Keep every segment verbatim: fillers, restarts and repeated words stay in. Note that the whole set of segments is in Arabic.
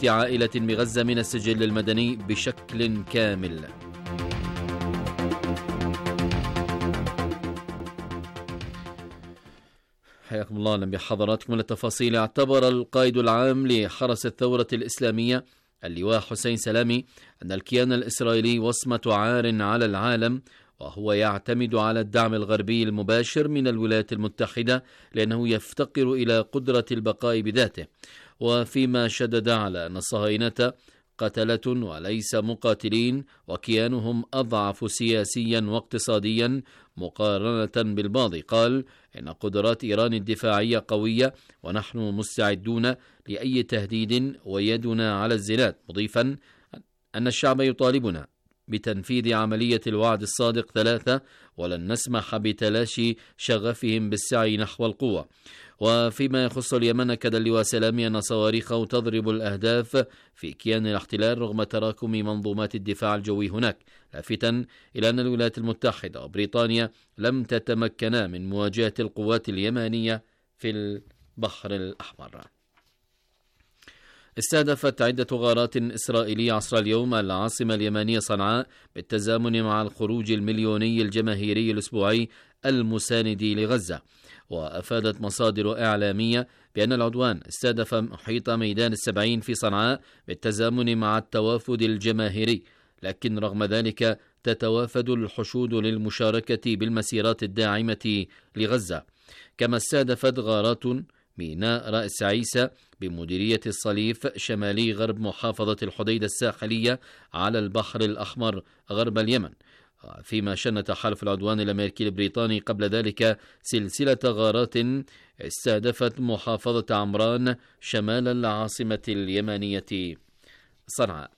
عائلة بغزة من السجل المدني بشكل كامل. حياكم الله، أهلا بحضراتكم. التفاصيل. اعتبر القائد العام لحرس الثورة الإسلامية اللواء حسين سلامي أن الكيان الإسرائيلي وصمة عار على العالم، وهو يعتمد على الدعم الغربي المباشر من الولايات المتحدة لأنه يفتقر إلى قدرة البقاء بذاته، وفيما شدد على أن الصهاينة قتلة وليس مقاتلين، وكيانهم أضعف سياسيا واقتصاديا مقارنة بالماضي. قال إن قدرات إيران الدفاعية قوية ونحن مستعدون لأي تهديد ويدنا على الزناد، مضيفا أن الشعب يطالبنا بتنفيذ عملية الوعد الصادق ثلاثة ولن نسمح بتلاشي شغفهم بالسعي نحو القوة. وفيما يخص اليمن، أكد اللواء سلامي أن صواريخه تضرب الأهداف في كيان الاحتلال رغم تراكم منظومات الدفاع الجوي هناك، لافتا إلى أن الولايات المتحدة وبريطانيا لم تتمكنا من مواجهة القوات اليمنية في البحر الأحمر. استهدفت عدة غارات إسرائيلية عصر اليوم العاصمة اليمنية صنعاء بالتزامن مع الخروج المليوني الجماهيري الأسبوعي المساند لغزة. وأفادت مصادر إعلامية بأن العدوان استهدف محيط ميدان السبعين في صنعاء بالتزامن مع التوافد الجماهيري، لكن رغم ذلك تتوافد الحشود للمشاركة بالمسيرات الداعمة لغزة. كما استهدفت غارات ميناء رأس عيسى بمديرية الصليف شمالي غرب محافظة الحديدة الساحلية على البحر الأحمر غرب اليمن، فيما شن تحالف العدوان الأمريكي البريطاني قبل ذلك سلسلة غارات استهدفت محافظة عمران شمال العاصمة اليمنية صنعاء.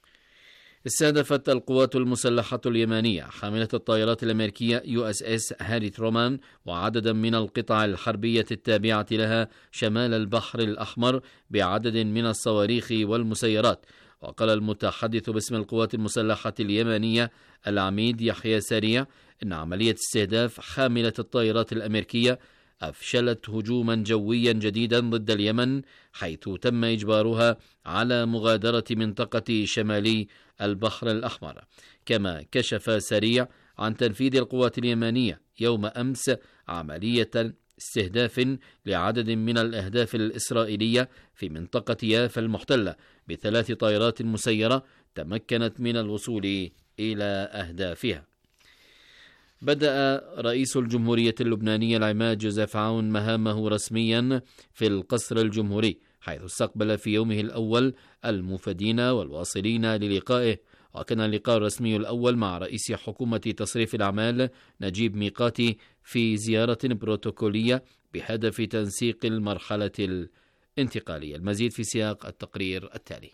استهدفت القوات المسلحة اليمنية حاملة الطائرات الأمريكية يو اس اس هاري ترومان وعددا من القطع الحربية التابعة لها شمال البحر الأحمر بعدد من الصواريخ والمسيرات. وقال المتحدث باسم القوات المسلحة اليمنية العميد يحيى سريع إن عملية استهداف حاملة الطائرات الأمريكية أفشلت هجوما جويا جديدا ضد اليمن، حيث تم إجبارها على مغادرة منطقة شمالي البحر الأحمر. كما كشف سريع عن تنفيذ القوات اليمنية يوم أمس عملية استهداف لعدد من الأهداف الإسرائيلية في منطقة يافا المحتلة بثلاث طائرات مسيرة تمكنت من الوصول إلى أهدافها. بدأ رئيس الجمهورية اللبنانية العماد جوزيف عون مهامه رسميا في القصر الجمهوري، حيث استقبل في يومه الأول المفدين والواصلين للقائه. وكان اللقاء الرسمي الأول مع رئيس حكومة تصريف الأعمال نجيب ميقاتي في زيارة بروتوكولية بهدف تنسيق المرحلة الانتقالية. المزيد في سياق التقرير التالي.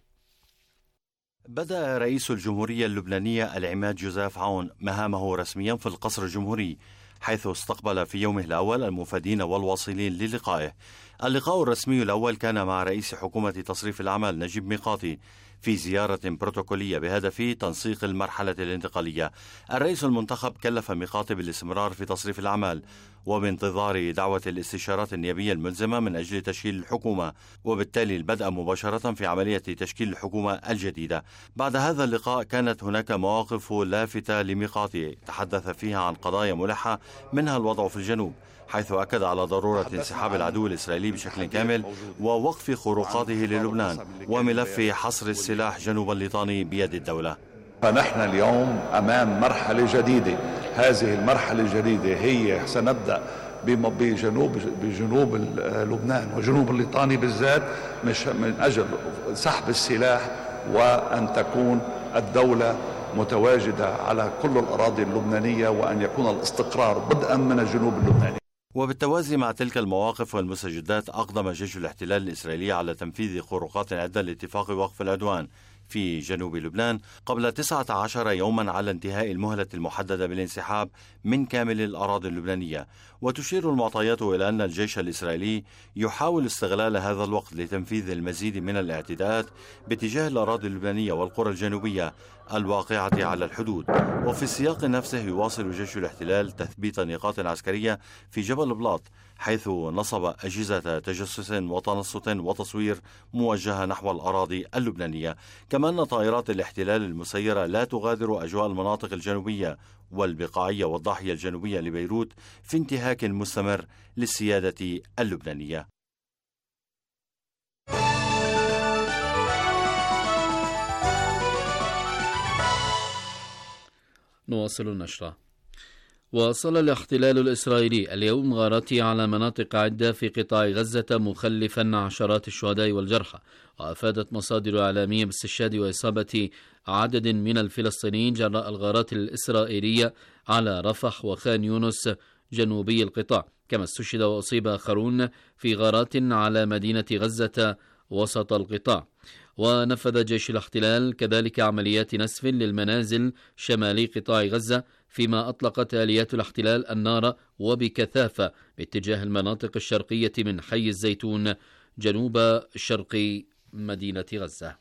بدأ رئيس الجمهورية اللبنانية العماد جوزيف عون مهامه رسميا في القصر الجمهوري، حيث استقبل في يومه الأول المفدين والواصلين للقائه. اللقاء الرسمي الأول كان مع رئيس حكومة تصريف الأعمال نجيب ميقاتي في زيارة بروتوكولية بهدف تنسيق المرحلة الانتقالية. الرئيس المنتخب كلف ميقاتي بالاستمرار في تصريف الأعمال وبانتظار دعوة الاستشارات النيابية الملزمة من أجل تشكيل الحكومة، وبالتالي البدء مباشرة في عملية تشكيل الحكومة الجديدة. بعد هذا اللقاء كانت هناك مواقف لافتة لميقاتي تحدث فيها عن قضايا ملحة، منها الوضع في الجنوب، حيث أكد على ضرورة انسحاب العدو الإسرائيلي بشكل كامل ووقف خروقاته للبنان وملف حصر السلاح جنوب الليطاني بيد الدولة. فنحن اليوم أمام مرحلة جديدة. هذه المرحلة الجديدة هي سنبدأ بجنوب بجنوب لبنان وجنوب الليطاني بالذات، مش من أجل سحب السلاح وأن تكون الدولة متواجدة على كل الأراضي اللبنانية وأن يكون الاستقرار بدءا من الجنوب اللبناني. وبالتوازي مع تلك المواقف والمستجدات، أقدم جيش الاحتلال الإسرائيلي على تنفيذ خروقات عدة لاتفاق وقف العدوان في جنوب لبنان قبل تسعة عشر يوما على انتهاء المهلة المحددة بالانسحاب من كامل الأراضي اللبنانية. وتشير المعطيات إلى أن الجيش الإسرائيلي يحاول استغلال هذا الوقت لتنفيذ المزيد من الاعتداءات باتجاه الأراضي اللبنانية والقرى الجنوبية الواقعة على الحدود. وفي السياق نفسه يواصل جيش الاحتلال تثبيت نقاط عسكرية في جبل بلاط، حيث نصب أجهزة تجسس وتنصت وتصوير موجهة نحو الأراضي اللبنانية. كما أن طائرات الاحتلال المسيرة لا تغادر أجواء المناطق الجنوبية والبقاعية والضاحية الجنوبية لبيروت في انتهاك مستمر للسيادة اللبنانية. نواصل النشرة. واصل الاحتلال الإسرائيلي اليوم غاراته على مناطق عدة في قطاع غزة مخلفا عشرات الشهداء والجرحى. وأفادت مصادر إعلامية باستشهاد وإصابة عدد من الفلسطينيين جراء الغارات الإسرائيلية على رفح وخان يونس جنوبي القطاع. كما استشهد وأصيب آخرون في غارات على مدينة غزة وسط القطاع. ونفذ جيش الاحتلال كذلك عمليات نسف للمنازل شمالي قطاع غزة، فيما أطلقت آليات الاحتلال النار وبكثافة باتجاه المناطق الشرقية من حي الزيتون جنوب شرق مدينة غزة.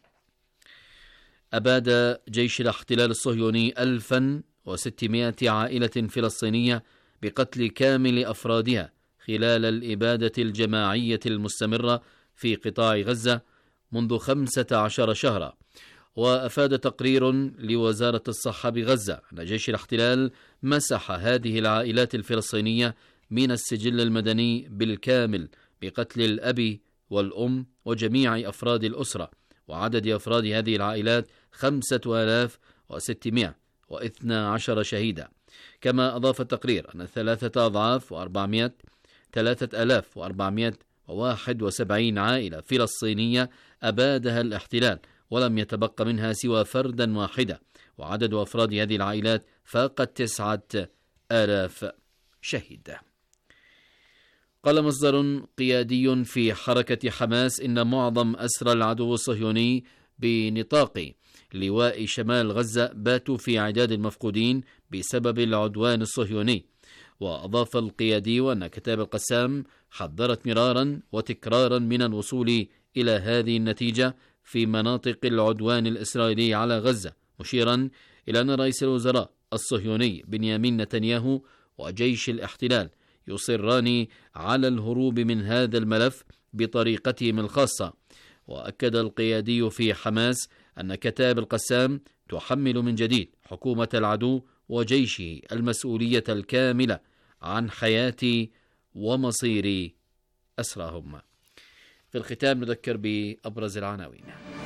أباد جيش الاحتلال الصهيوني ألفا وستمائة عائلة فلسطينية بقتل كامل أفرادها خلال الإبادة الجماعية المستمرة في قطاع غزة منذ خمسة عشر شهرا. وأفاد تقرير لوزارة الصحة بغزة أن جيش الاحتلال مسح هذه العائلات الفلسطينية من السجل المدني بالكامل بقتل الأب والأم وجميع أفراد الأسرة، وعدد أفراد هذه العائلات خمسة آلاف وستمائة واثني عشر شهيدا. كما أضاف التقرير أن ثلاثة أضعاف وأربعمائة ثلاثة آلاف وأربعمائة وواحد وسبعين عائلة فلسطينية أبادها الاحتلال، ولم يتبقى منها سوى فردا واحدة، وعدد أفراد هذه العائلات فاق تسعة آلاف شهيد. قال مصدر قيادي في حركة حماس إن معظم أسرى العدو الصهيوني بنطاق لواء شمال غزة باتوا في عداد المفقودين بسبب العدوان الصهيوني. وأضاف القيادي أن كتاب القسام حذرت مرارا وتكرارا من الوصول إلى هذه النتيجة في مناطق العدوان الإسرائيلي على غزة، مشيرا إلى أن رئيس الوزراء الصهيوني بنيامين نتنياهو وجيش الاحتلال يصران على الهروب من هذا الملف بطريقتهم الخاصة. وأكد القيادي في حماس أن كتاب القسام تحمل من جديد حكومة العدو وجيشه المسؤولية الكاملة عن حياة ومصير أسراهم. في الختام نذكر بأبرز العناوين.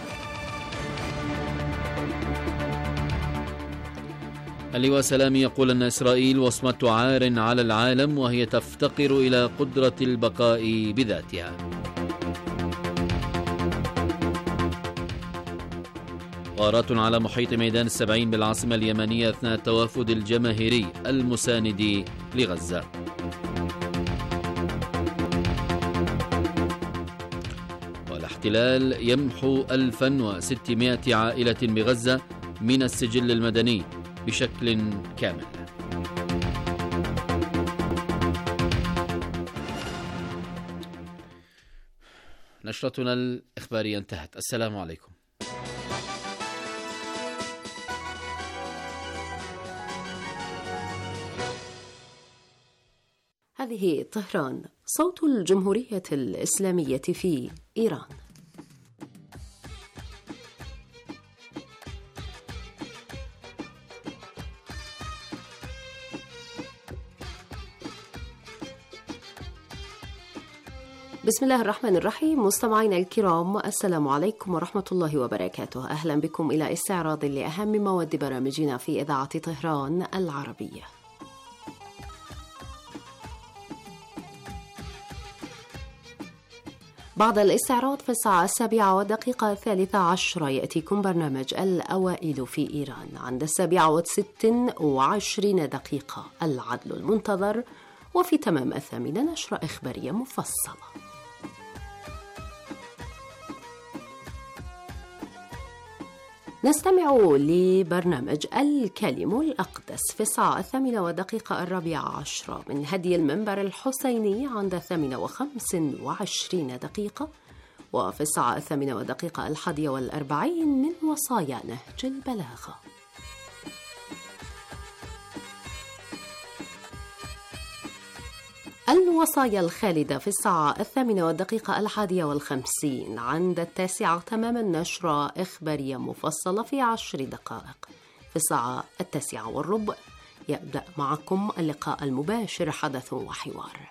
اللواء سلامي يقول أن إسرائيل وصمة عار على العالم وهي تفتقر إلى قدرة البقاء بذاتها. غارات على محيط ميدان السبعين بالعاصمة اليمنية أثناء التوافد الجماهيري المساند لغزة. والاحتلال يمحو ألفا وستمائة عائلة بغزة من السجل المدني بشكل كامل. نشرتنا الإخبارية انتهت. السلام عليكم. هذه طهران، صوت الجمهورية الإسلامية في إيران. بسم الله الرحمن الرحيم. مستمعينا الكرام، السلام عليكم ورحمة الله وبركاته. أهلا بكم إلى استعراض لأهم مواد برامجنا في إذاعة طهران العربية. بعد الاستعراض في الساعة السابعة والدقيقة الثالثة عشر يأتيكم برنامج الأوائل في إيران. عند السابعة وست وعشرين دقيقة العدل المنتظر، وفي تمام الثامنة نشرة إخبارية مفصلة. نستمع لبرنامج الكلم الأقدس في الساعة الثامنة والدقيقة الرابعة عشرة من هدي المنبر الحسيني عند الثامنة وخمس وعشرين دقيقة، وفي الساعة الثامنة ودقيقة الحادية والأربعين من وصايا نهج البلاغة. الوصايا الخالدة في الساعة الثامنة والدقيقة الحادية والخمسين. عند التاسعة تماما نشرة إخبارية مفصلة في عشر دقائق. في الساعة التاسعة والربع يبدأ معكم اللقاء المباشر حدث وحوار.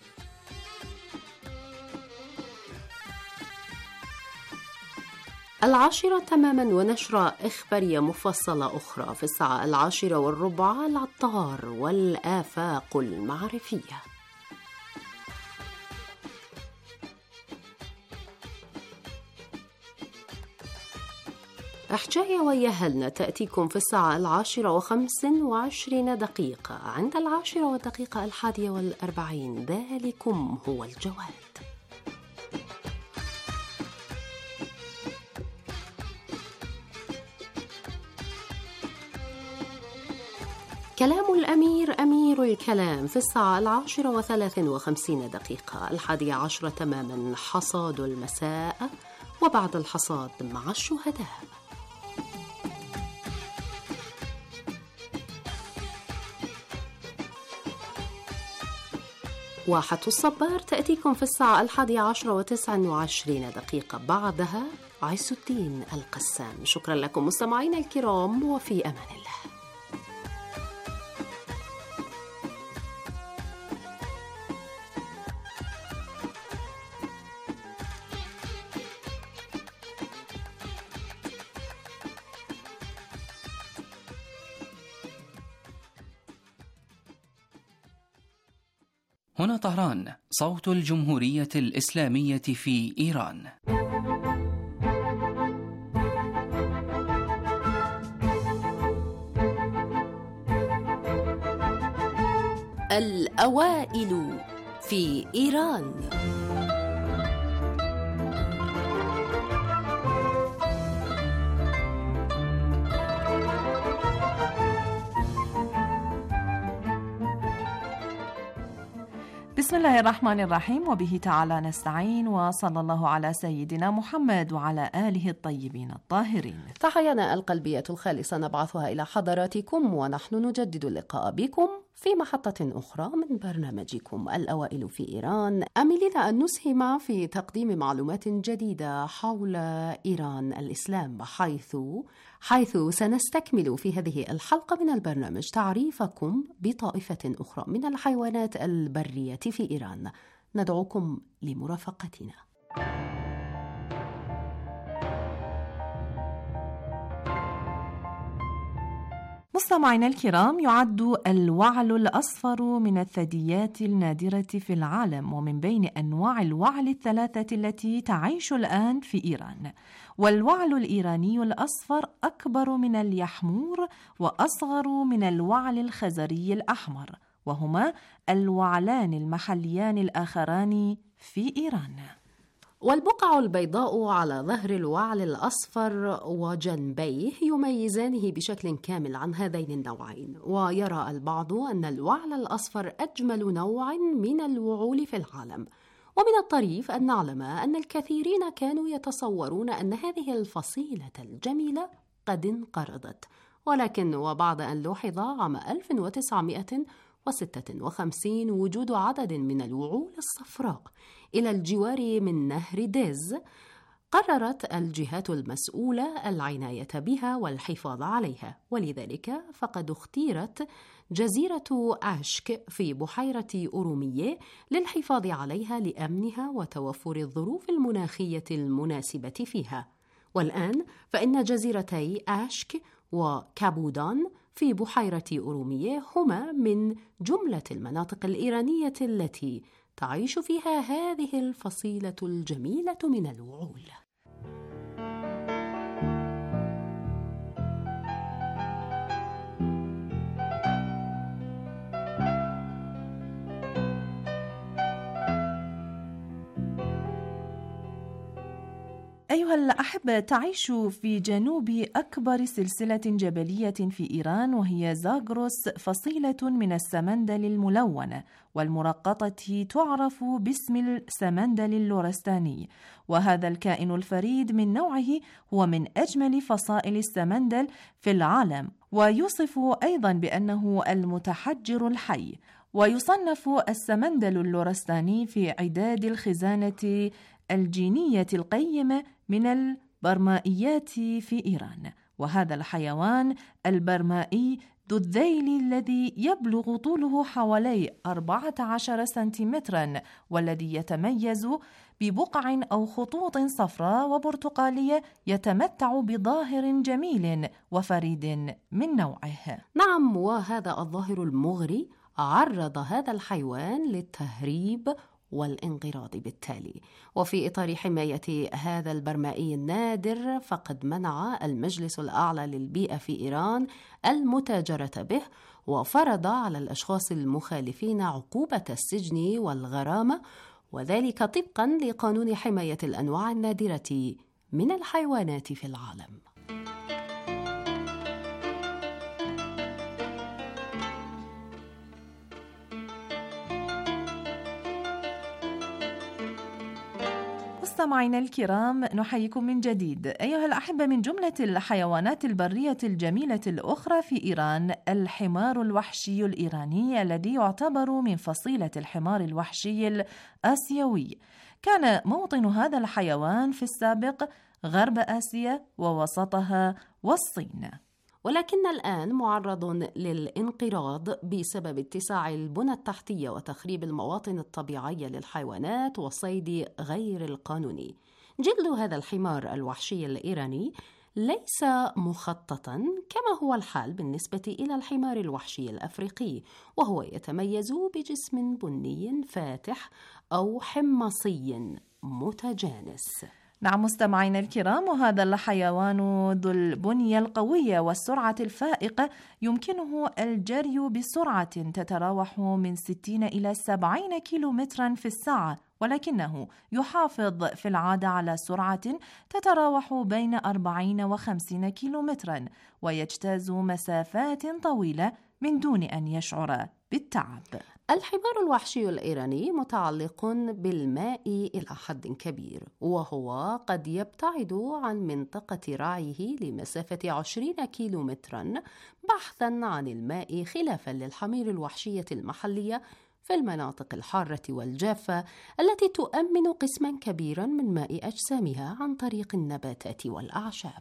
العاشرة تماما ونشرة إخبارية مفصلة أخرى. في الساعة العاشرة والربع العطار والآفاق المعرفية. حجاية ويهلنا تأتيكم في الساعة العاشرة وخمس وعشرين دقيقة. عند العاشرة والدقيقة الحادية والأربعين ذلكم هو الجواد. كلام الأمير أمير الكلام في الساعة العاشرة وثلاث وخمسين دقيقة. الحادية عشرة تماما حصاد المساء، وبعد الحصاد مع الشهداء. واحة الصبار تأتيكم في الساعة الحادية عشرة وتسع وعشرين دقيقة. بعدها عز الدين القسام. شكرا لكم مستمعينا الكرام، وفي أمان الله. هنا طهران، صوت الجمهورية الإسلامية في إيران. الأوائل في إيران. بسم الله الرحمن الرحيم، وبه تعالى نستعين، وصلى الله على سيدنا محمد وعلى آله الطيبين الطاهرين. تحيانا القلبية الخالصة نبعثها إلى حضراتكم، ونحن نجدد اللقاء بكم في محطة أخرى من برنامجكم الأوائل في إيران، آملين أن نسهم في تقديم معلومات جديدة حول إيران الإسلام، حيث حيث سنستكمل في هذه الحلقة من البرنامج تعريفكم بطائفة أخرى من الحيوانات البرية في إيران. ندعوكم لمرافقتنا. مستمعينا الكرام، يعد الوعل الأصفر من الثدييات النادرة في العالم، ومن بين أنواع الوعل الثلاثة التي تعيش الآن في إيران. والوعل الإيراني الأصفر أكبر من اليحمور وأصغر من الوعل الخزري الأحمر، وهما الوعلان المحليان الآخران في إيران. والبقع البيضاء على ظهر الوعل الأصفر وجنبيه يميزانه بشكل كامل عن هذين النوعين. ويرى البعض أن الوعل الأصفر أجمل نوع من الوعول في العالم. ومن الطريف أن نعلم أن الكثيرين كانوا يتصورون أن هذه الفصيلة الجميلة قد انقرضت، ولكن وبعد أن لوحظ عام ألف وتسعمائة وستة وخمسين وجود عدد من الوعول الصفراء إلى الجوار من نهر ديز، قررت الجهات المسؤولة العناية بها والحفاظ عليها، ولذلك فقد اختيرت جزيرة عشك في بحيرة أورومية للحفاظ عليها لأمنها وتوفر الظروف المناخية المناسبة فيها. والآن فإن جزيرتي عشك وكابودان في بحيرة أورومية هما من جملة المناطق الإيرانية التي تعيش فيها هذه الفصيلة الجميلة من الوعول. أيها أيها الأحبة، تعيش في جنوب أكبر سلسلة جبلية في إيران، وهي زاغروس، فصيلة من السمندل الملونة والمرقطة تعرف باسم السمندل اللورستاني. وهذا الكائن الفريد من نوعه هو من أجمل فصائل السمندل في العالم، ويوصف أيضا بأنه المتحجر الحي. ويصنف السمندل اللورستاني في عداد الخزانة الجينية القيمة من البرمائيات في إيران. وهذا الحيوان البرمائي ذو الذيل الذي يبلغ طوله حوالي أربعة عشر سنتيمترا، والذي يتميز ببقع أو خطوط صفراء وبرتقالية، يتمتع بظاهر جميل وفريد من نوعه. نعم، وهذا الظاهر المغري عرض هذا الحيوان للتهريب والانقراض بالتالي. وفي إطار حماية هذا البرمائي النادر، فقد منع المجلس الأعلى للبيئة في إيران المتاجرة به، وفرض على الأشخاص المخالفين عقوبة السجن والغرامة، وذلك طبقاً لقانون حماية الأنواع النادرة من الحيوانات في العالم. مستمعينا الكرام، نحييكم من جديد. أيها الأحبة، من جملة الحيوانات البرية الجميلة الأخرى في إيران الحمار الوحشي الإيراني، الذي يعتبر من فصيلة الحمار الوحشي الآسيوي. كان موطن هذا الحيوان في السابق غرب آسيا ووسطها والصين، ولكن الآن معرض للانقراض بسبب اتساع البنى التحتية وتخريب المواطن الطبيعية للحيوانات والصيد غير القانوني. جلد هذا الحمار الوحشي الإيراني ليس مخططاً كما هو الحال بالنسبة إلى الحمار الوحشي الأفريقي، وهو يتميز بجسم بني فاتح أو حمصي متجانس. نعم مستمعينا الكرام، وهذا الحيوان ذو البنية القوية والسرعة الفائقة يمكنه الجري بسرعة تتراوح من ستين إلى سبعين كيلومترا في الساعة، ولكنه يحافظ في العادة على سرعة تتراوح بين أربعين وخمسين كيلومترا، ويجتاز مسافات طويلة من دون أن يشعر بالتعب. الحمار الوحشي الإيراني متعلق بالماء إلى حد كبير، وهو قد يبتعد عن منطقة رعيه لمسافة عشرين كيلومترا بحثا عن الماء، خلافا للحمير الوحشية المحلية في المناطق الحارة والجافة التي تؤمن قسما كبيرا من ماء أجسامها عن طريق النباتات والأعشاب.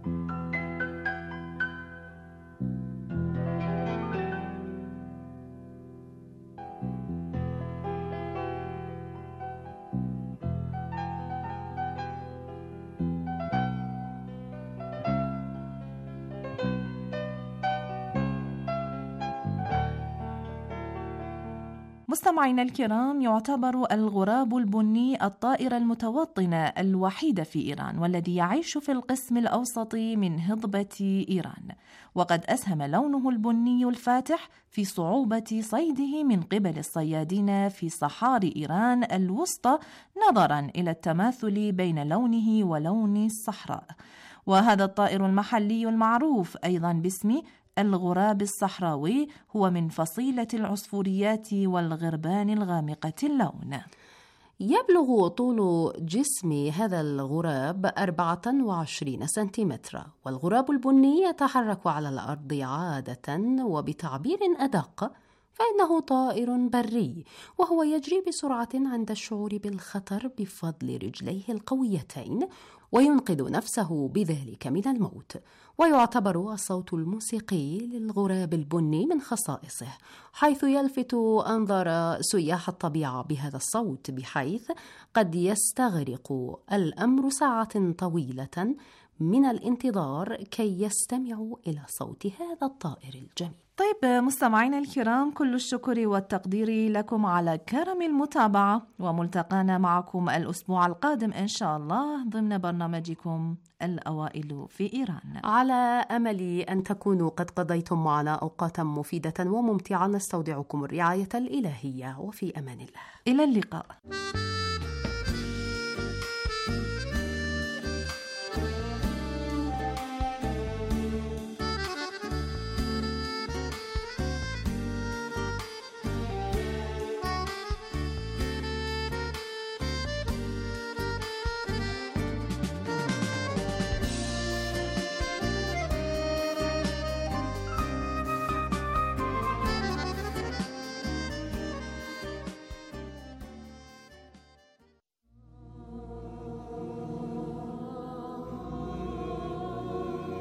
مستمعينا الكرام، يعتبر الغراب البني الطائر المتوطن الوحيد في إيران، والذي يعيش في القسم الأوسط من هضبة إيران، وقد أسهم لونه البني الفاتح في صعوبة صيده من قبل الصيادين في صحاري إيران الوسطى، نظرا إلى التماثل بين لونه ولون الصحراء. وهذا الطائر المحلي المعروف أيضا باسم الغراب الصحراوي هو من فصيلة العصفوريات والغربان الغامقة اللون. يبلغ طول جسم هذا الغراب أربعة وعشرين سنتيمترا، والغراب البني يتحرك على الأرض عادة، وبتعبير أدق فإنه طائر بري، وهو يجري بسرعة عند الشعور بالخطر بفضل رجليه القويتين، وينقذ نفسه بذلك من الموت. ويعتبر الصوت الموسيقي للغراب البني من خصائصه، حيث يلفت أنظار سياح الطبيعة بهذا الصوت، بحيث قد يستغرق الأمر ساعة طويلة من الانتظار كي يستمعوا إلى صوت هذا الطائر الجميل. طيب مستمعينا الكرام، كل الشكر والتقدير لكم على كرم المتابعة، وملتقانا معكم الأسبوع القادم إن شاء الله ضمن برنامجكم الأوائل في إيران. على أمل أن تكونوا قد قضيتم معنا أوقاتا مفيدة وممتعة. نستودعكم الرعاية الإلهية، وفي أمان الله. إلى اللقاء.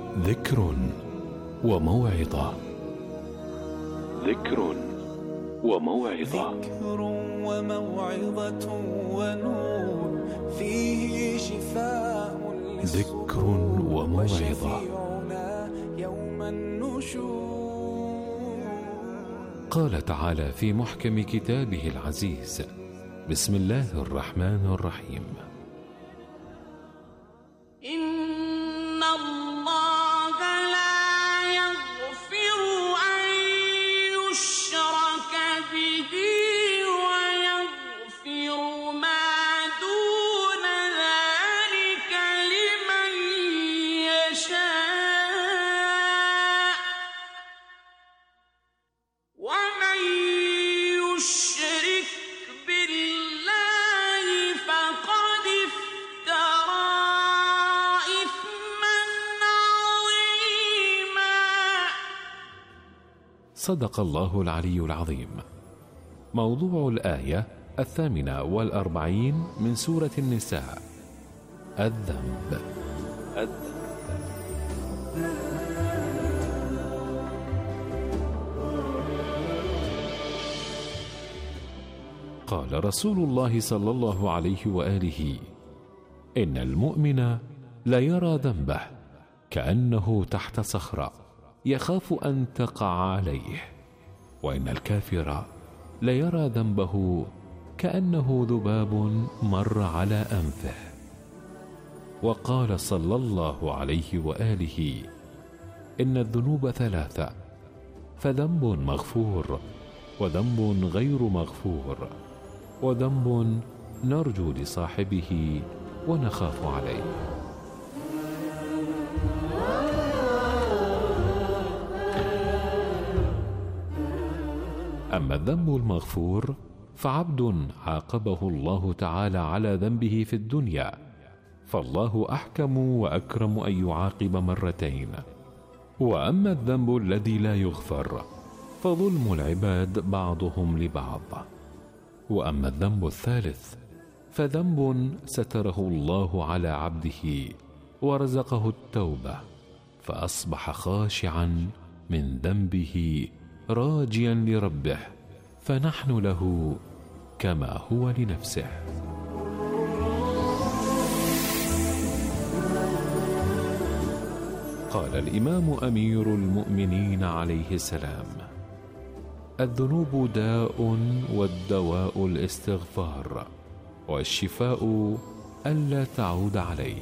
ذكر وموعظة. ذكر وموعظة. ذكر وموعظة ونور فيه شفاء ذكر وموعظة. يوم النشور. قال تعالى في محكم كتابه العزيز: بسم الله الرحمن الرحيم: إن الله لا يغفر أن يشرك به ويغفر ما دون ذلك لمن يشاء ومن يشرك بالله فقد افترى إثما عظيما. صدق الله العلي العظيم. موضوع الآية الثامنة والأربعين من سورة النساء: الذنب. قال رسول الله صلى الله عليه وآله: إن المؤمن لا يرى ذنبه كأنه تحت صخرة يخاف أن تقع عليه، وإن الكافر لا يرى ذنبه كأنه ذباب مر على أنفه. وقال صلى الله عليه وآله: إن الذنوب ثلاثة: فذنب مغفور، وذنب غير مغفور، وذنب نرجو لصاحبه ونخاف عليه. أما الذنب المغفور فعبد عاقبه الله تعالى على ذنبه في الدنيا، فالله أحكم وأكرم أن يعاقب مرتين. وأما الذنب الذي لا يغفر فظلم العباد بعضهم لبعض. وأما الذنب الثالث فذنب ستره الله على عبده ورزقه التوبة، فأصبح خاشعا من ذنبه راجيا لربه، فنحن له كما هو لنفسه. قال الإمام أمير المؤمنين عليه السلام: الذنوب داء، والدواء الاستغفار، والشفاء ألا تعود عليه.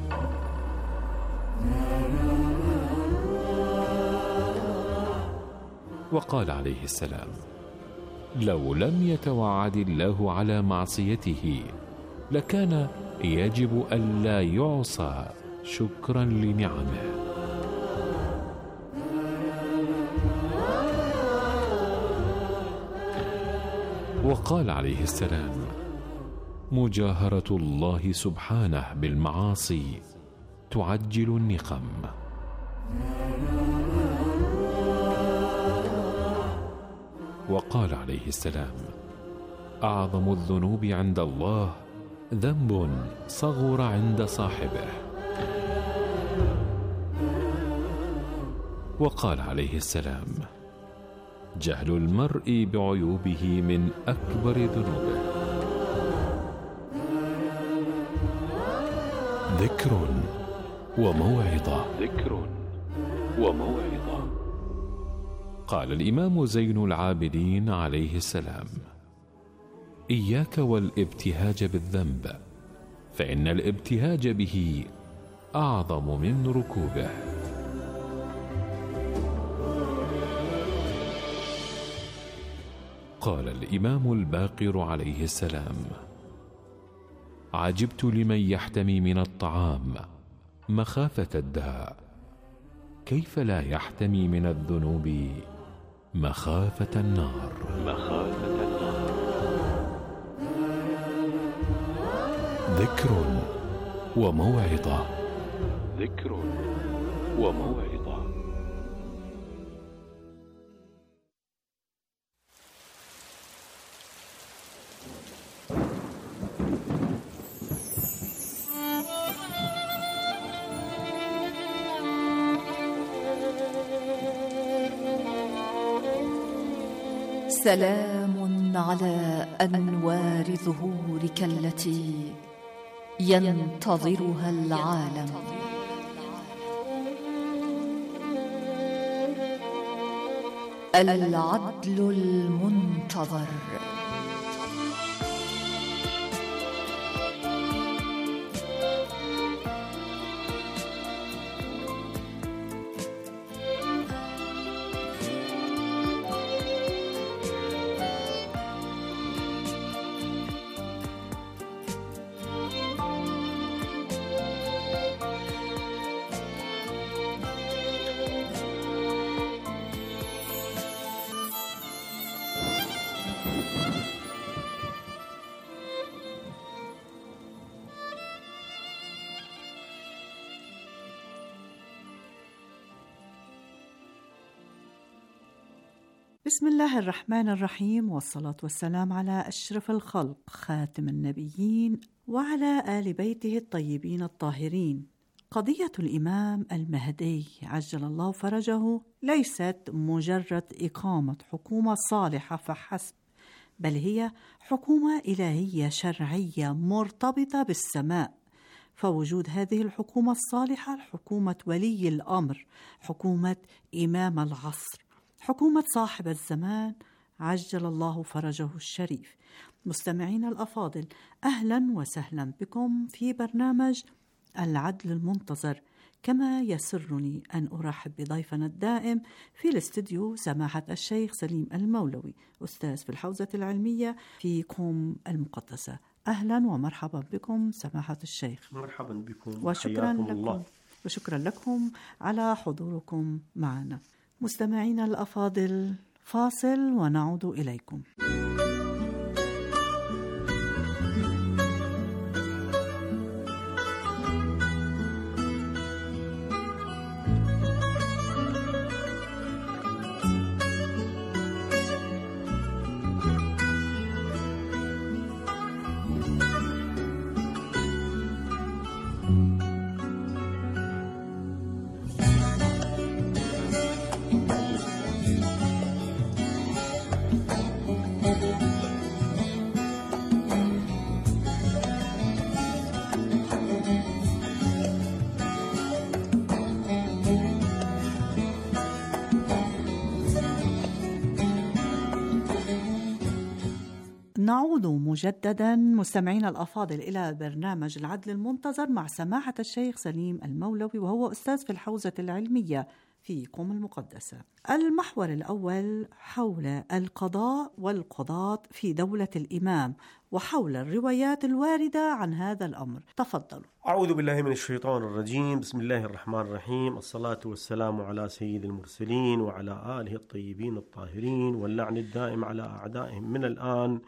وقال عليه السلام: لو لم يتوعد الله على معصيته لكان يجب ألا يعصى شكرا لنعمه. وقال عليه السلام: مجاهرة الله سبحانه بالمعاصي تعجل النقم. وقال عليه السلام: أعظم الذنوب عند الله ذنب صغر عند صاحبه. وقال عليه السلام: جهل المرء بعيوبه من أكبر ذنوبه. ذكر وموعظة. ذكر وموعظة. قال الإمام زين العابدين عليه السلام: إياك والابتهاج بالذنب، فإن الابتهاج به أعظم من ركوبه. قال الإمام الباقر عليه السلام: عجبت لمن يحتمي من الطعام مخافة الداء، كيف لا يحتمي من الذنوب مخافة النار. مخافة النار. ذكر وموعظة. ذكر وموعظة. سلام على أنوار ظهورك التي ينتظرها العالم. العدل المنتظر. بسم الله الرحمن الرحيم، والصلاة والسلام على أشرف الخلق خاتم النبيين وعلى آل بيته الطيبين الطاهرين. قضية الإمام المهدي عجل الله فرجه ليست مجرد إقامة حكومة صالحة فحسب، بل هي حكومة إلهية شرعية مرتبطة بالسماء. فوجود هذه الحكومة الصالحة حكومة ولي الأمر، حكومة إمام العصر، حكومة صاحب الزمان عجل الله فرجه الشريف. مستمعين الأفاضل، أهلا وسهلا بكم في برنامج العدل المنتظر. كما يسرني أن أرحب بضيفنا الدائم في الاستديو سماحة الشيخ سليم المولوي، أستاذ في الحوزة العلمية في قم المقدسة. أهلا ومرحبا بكم سماحة الشيخ. مرحبا بكم وشكرا لكم الله. وشكرا لكم على حضوركم معنا. مستمعين الأفاضل، فاصل ونعود إليكم. نعود مجددا مستمعين الأفاضل إلى برنامج العدل المنتظر مع سماحة الشيخ سليم المولوي، وهو أستاذ في الحوزة العلمية في قم المقدسة. المحور الأول حول القضاء والقضاة في دولة الإمام، وحول الروايات الواردة عن هذا الأمر. تفضلوا. أعوذ بالله من الشيطان الرجيم. بسم الله الرحمن الرحيم. الصلاة والسلام على سيد المرسلين وعلى آله الطيبين الطاهرين، واللعن الدائم على أعدائهم من الآن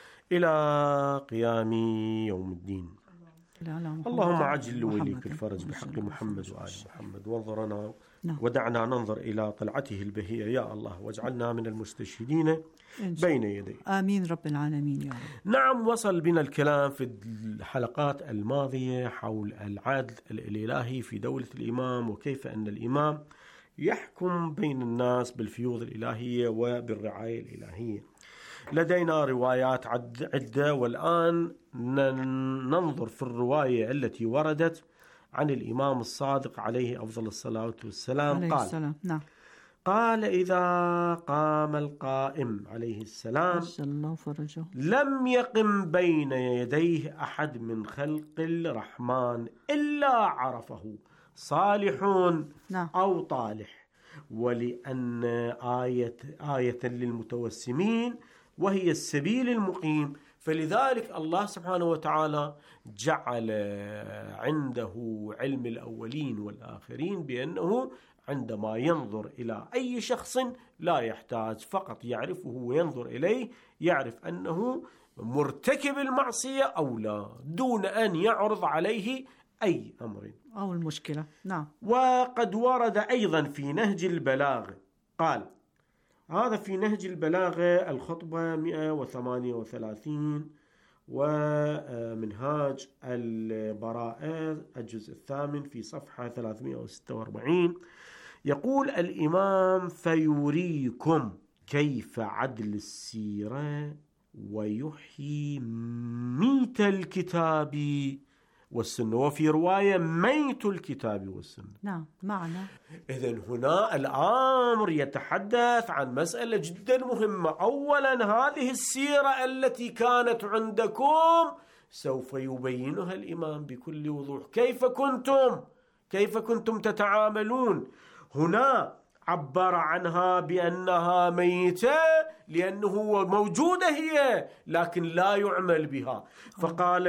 إلى قيام يوم الدين. اللهم عجل لوليك الفرج بحق محمد وآل محمد، وانظرنا ودعنا ننظر إلى طلعته البهية يا الله، واجعلنا من المستشهدين بين يديه. آمين رب العالمين يا رب. نعم، وصل بنا الكلام في الحلقات الماضية حول العدل الإلهي في دولة الإمام، وكيف أن الإمام يحكم بين الناس بالفيوض الإلهية وبالرعاية الإلهية. لدينا روايات عدة، والآن ننظر في الرواية التي وردت عن الإمام الصادق عليه أفضل الصلاة والسلام. عليه قال السلام. نعم. قال إذا قام القائم عليه السلام الله فرجه لم يقم بين يديه أحد من خلق الرحمن إلا عرفه صالح نعم. أو طالح، ولأن آية, آية للمتوسمين وهي السبيل المقيم، فلذلك الله سبحانه وتعالى جعل عنده علم الأولين والآخرين، بأنه عندما ينظر إلى أي شخص لا يحتاج فقط يعرفه وينظر إليه، يعرف أنه مرتكب المعصية أو لا، دون أن يعرض عليه أي أمر أو المشكلة. نعم. وقد ورد أيضا في نهج البلاغة، قال هذا في نهج البلاغة الخطبة مئة وثمانية وثلاثين، ومنهاج البراءة الجزء الثامن في صفحة ثلاثمئة وستة وأربعين، يقول الإمام فيريكم كيف عدل السيرة ويحيي ميت الكتاب والسنة، وفي رواية ميت الكتاب والسنة. نعم معنى. إذن هنا الأمر يتحدث عن مسألة جدا مهمة. أولا هذه السيرة التي كانت عندكم سوف يبينها الإمام بكل وضوح. كيف كنتم كيف كنتم تتعاملون؟ هنا عبر عنها بأنها ميتة لأنه موجودة هي لكن لا يعمل بها، فقال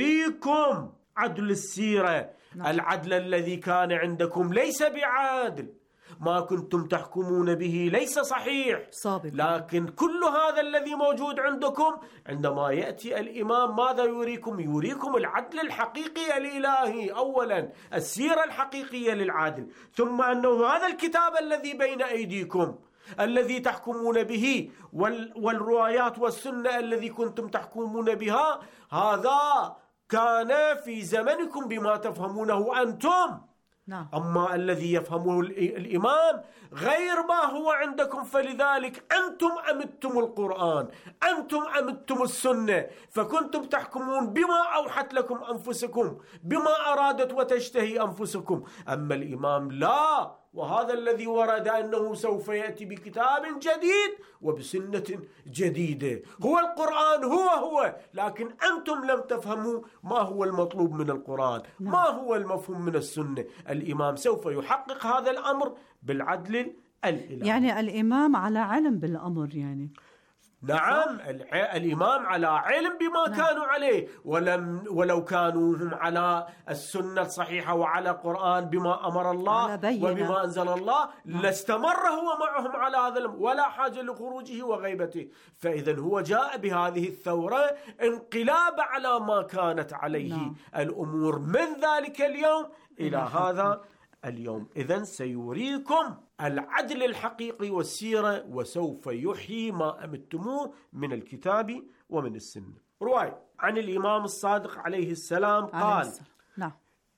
يريكم عدل السيرة. العدل الذي كان عندكم ليس بعادل، ما كنتم تحكمون به ليس صحيح صابق. لكن كل هذا الذي موجود عندكم عندما يأتي الإمام ماذا يريكم؟ يريكم العدل الحقيقي الإلهي. أولا السيرة الحقيقية للعادل، ثم أنه هذا الكتاب الذي بين أيديكم الذي تحكمون به والروايات والسنة الذي كنتم تحكمون بها، هذا كان في زمنكم بما تفهمونه أنتم. نعم. أما الذي يفهمه الإمام غير ما هو عندكم، فلذلك أنتم أمدتم القرآن، أنتم أمدتم السنة، فكنتم تحكمون بما أوحت لكم أنفسكم، بما أرادت وتشتهي أنفسكم. أما الإمام لا، وهذا الذي ورد أنه سوف يأتي بكتاب جديد وبسنة جديدة. هو القرآن هو هو، لكن أنتم لم تفهموا ما هو المطلوب من القرآن، ما هو المفهوم من السنة. الإمام سوف يحقق هذا الأمر بالعدل الإلهي. يعني الإمام على علم بالأمر يعني. نعم الإمام على علم بما نعم. كانوا عليه، ولم ولو كانوا هم على السنة الصحيحة وعلى القرآن بما أمر الله وبما أنزل الله نعم. لاستمر هو معهم على هذا ولا حاجة لخروجه وغيبته. فإذا هو جاء بهذه الثورة انقلاب على ما كانت عليه نعم. الأمور من ذلك اليوم إلى نعم. هذا اليوم. إذن سيريكم العدل الحقيقي والسيرة وسوف يحيي ما أمدتموه من الكتاب ومن السنة. رواية عن الإمام الصادق عليه السلام قال نعم.